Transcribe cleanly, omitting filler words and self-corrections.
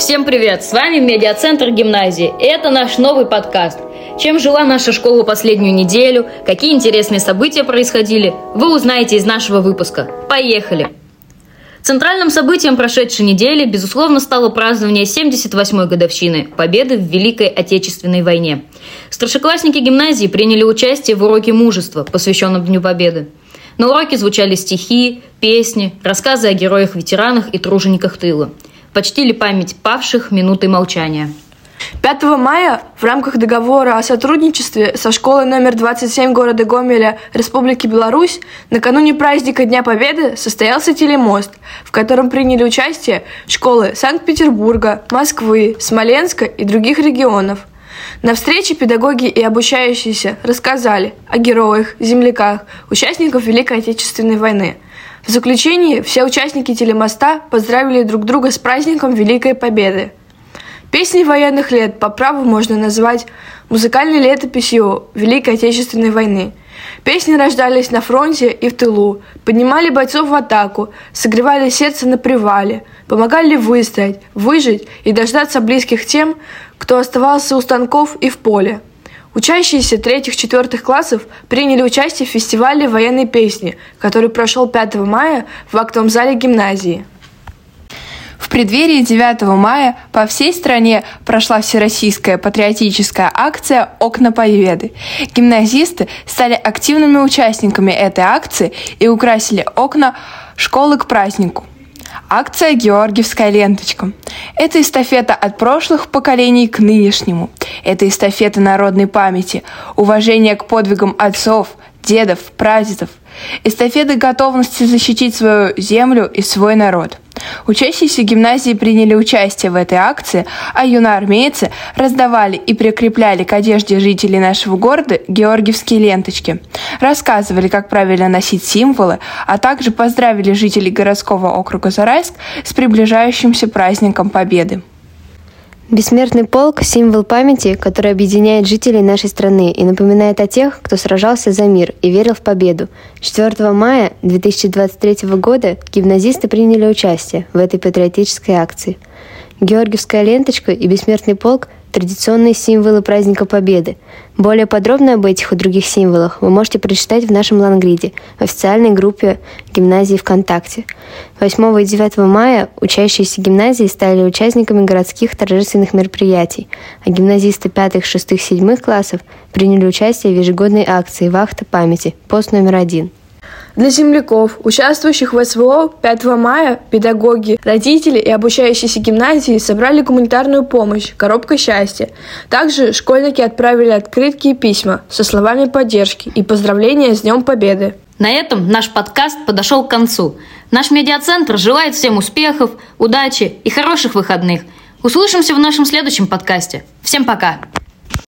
Всем привет! С вами Медиацентр гимназии. И это наш новый подкаст. Чем жила наша школа последнюю неделю, какие интересные события происходили, вы узнаете из нашего выпуска. Поехали! Центральным событием прошедшей недели, безусловно, стало празднование 78-й годовщины Победы в Великой Отечественной войне. Старшеклассники гимназии приняли участие в уроке мужества, посвященном Дню Победы. На уроке звучали стихи, песни, рассказы о героях-ветеранах и тружениках тыла. Почтили память павших минутой молчания. 5 мая в рамках договора о сотрудничестве со школой номер 27 города Гомеля Республики Беларусь накануне праздника Дня Победы состоялся телемост, в котором приняли участие школы Санкт-Петербурга, Москвы, Смоленска и других регионов. На встрече педагоги и обучающиеся рассказали о героях, земляках, участниках Великой Отечественной войны. В заключении все участники телемоста поздравили друг друга с праздником Великой Победы. Песни военных лет по праву можно назвать музыкальной летописью Великой Отечественной войны. Песни рождались на фронте и в тылу, поднимали бойцов в атаку, согревали сердце на привале, помогали выстоять, выжить и дождаться близких тем, кто оставался у станков и в поле. Учащиеся 3-4 классов приняли участие в фестивале военной песни, который прошел 5 мая в актовом зале гимназии. В преддверии 9 мая по всей стране прошла всероссийская патриотическая акция «Окна Победы». Гимназисты стали активными участниками этой акции и украсили окна школы к празднику. Акция «Георгиевская ленточка». Это эстафета от прошлых поколений к нынешнему. Это эстафета народной памяти, уважения к подвигам отцов, дедов, прадедов. Эстафета готовности защитить свою землю и свой народ. Учащиеся гимназии приняли участие в этой акции, а юноармейцы раздавали и прикрепляли к одежде жителей нашего города георгиевские ленточки, рассказывали, как правильно носить символы, а также поздравили жителей городского округа Зарайск с приближающимся праздником Победы. Бессмертный полк – символ памяти, который объединяет жителей нашей страны и напоминает о тех, кто сражался за мир и верил в победу. 4 мая 2023 года гимназисты приняли участие в этой патриотической акции. Георгиевская ленточка и бессмертный полк – традиционные символы праздника Победы. Более подробно об этих и других символах вы можете прочитать в нашем лангриде, в официальной группе гимназии ВКонтакте. 8 и 9 мая учащиеся гимназии стали участниками городских торжественных мероприятий, а гимназисты 5, 6, 7 классов приняли участие в ежегодной акции «Вахта памяти», пост номер 1. Для земляков, участвующих в СВО, 5 мая педагоги, родители и обучающиеся гимназии собрали гуманитарную помощь «Коробка счастья». Также школьники отправили открытки и письма со словами поддержки и поздравления с Днем Победы. На этом наш подкаст подошел к концу. Наш медиацентр желает всем успехов, удачи и хороших выходных. Услышимся в нашем следующем подкасте. Всем пока!